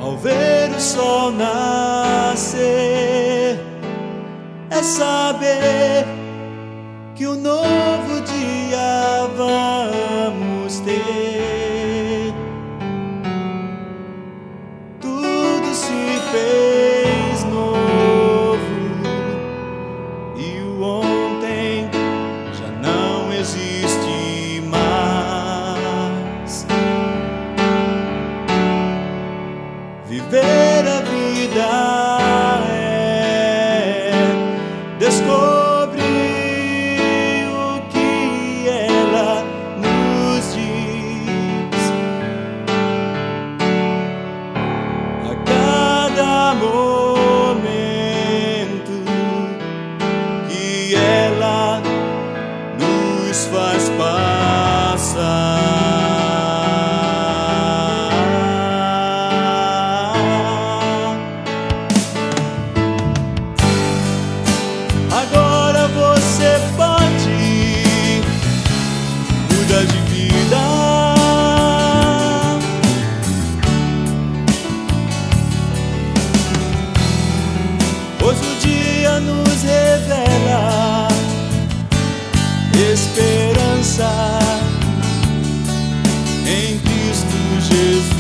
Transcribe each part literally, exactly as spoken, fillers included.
ao ver o sol nascer, é saber que um novo dia vamos ter. Tudo se fez novo e o ontem já não existe mais. Viver a vida é descobrir o que ela nos diz. A cada momento que ela nos faz passar. Agora você pode mudar de vida, pois o dia nos revela esperança em Cristo Jesus.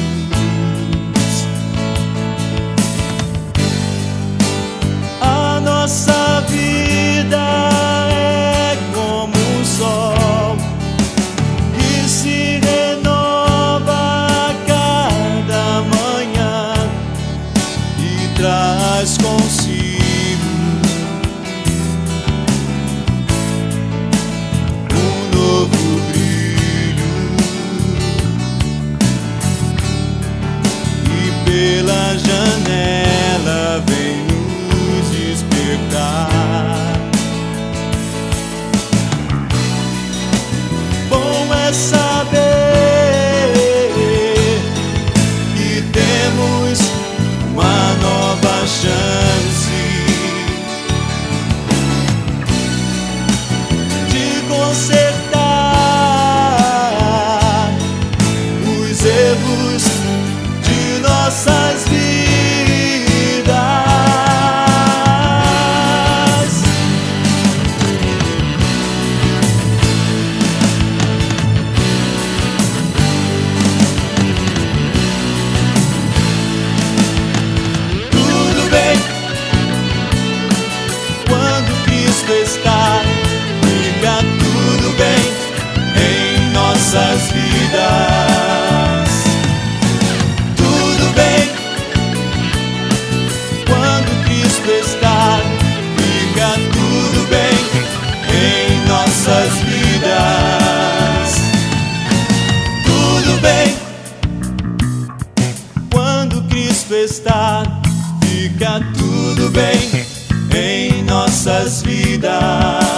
A nossa vida é como um sol que se renova a cada manhã e traz consigo um novo brilho, e pela janela vem nos despertar. Bom é saber que temos uma nova chance de consertar os erros de nossas vidas. Tudo bem quando Cristo está, fica tudo bem em nossas vidas. Tudo bem quando Cristo está, fica tudo bem em nossas vidas. Tudo bem quando Cristo está, fica tudo bem em nossas vidas.